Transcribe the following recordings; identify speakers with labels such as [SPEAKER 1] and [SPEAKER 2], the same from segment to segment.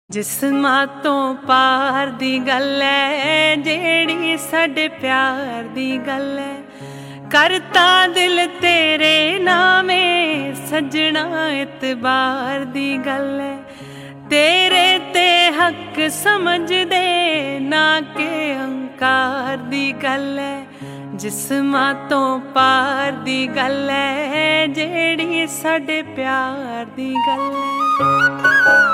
[SPEAKER 1] जिस्मां तो पार दी गल है जेड़ी साडे प्यार दी गल है। करता दिल तेरे नामे सजना इतबार दी गल है। तेरे ते हक समझ दे ना के अहंकार दी गल है। जिस्मां तो पार दी गल है जेड़ी साडे प्यार दी गल है।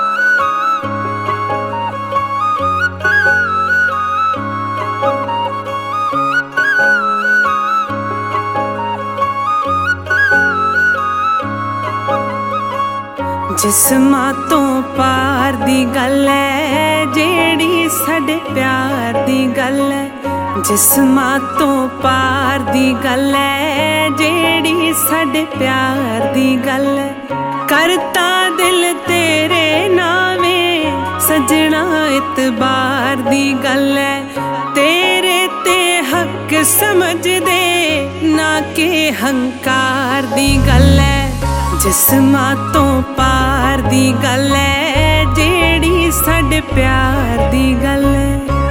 [SPEAKER 1] जिस्मां तो पार दी गल है जेड़ी साडे प्यार दी गल है। जिस्मां तो पार दी गल है जेड़ी साडे प्यार दी गल है। करता दिल तेरे नामे सजना इतबार दी गल है। तेरे ते हक समझ दे ना के हंकार दी गल है। जिस्मां तो पार दी गल है जेड़ी साडे प्यार दी गल है।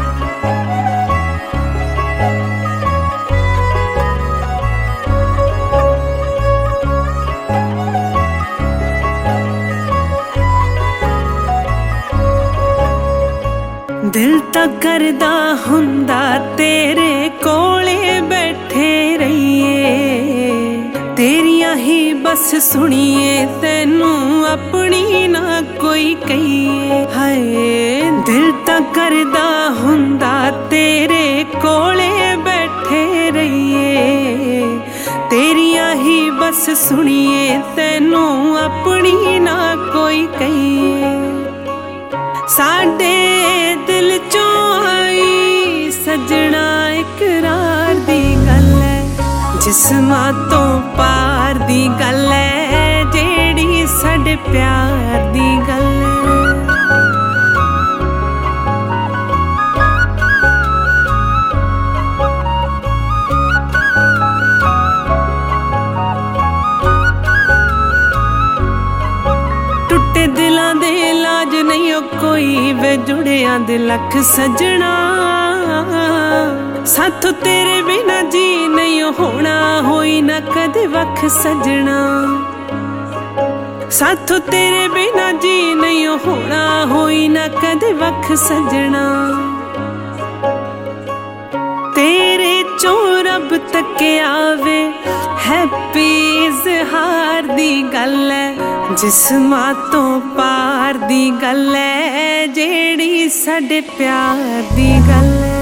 [SPEAKER 1] दिल तां करदा हुंदा तेरे कोले बैठे रहिए। तेरियां ही बस सुनिए तैनू अपनी ना कोई कहिए। हाय दिल तां करदा हुंदा तेरे कोले बैठे रहिए। तेरियां ही बस सुनिए तैनू अपनी ना कोई कहिए। साडे दिल चों आई सजना इकरार दी गल है। जिस्मां तो पार दी गल है जेड़ी साडे प्यार दी गल है। टुटे दिलां दे इलाज नहीं कोई वे जुड़ियां दे लख सजना। साथों तेरे बिना जी नहीं होना होई ना कदे वख सजना। साथों तेरे बिना जी नहीं होना होई ना कदे वख सजना। तेरे चों रब तके आवे हैप्पी इज़हार दी गल है। जिस्मां तो पार दी गल है जेड़ी साडे प्यार दी गल है।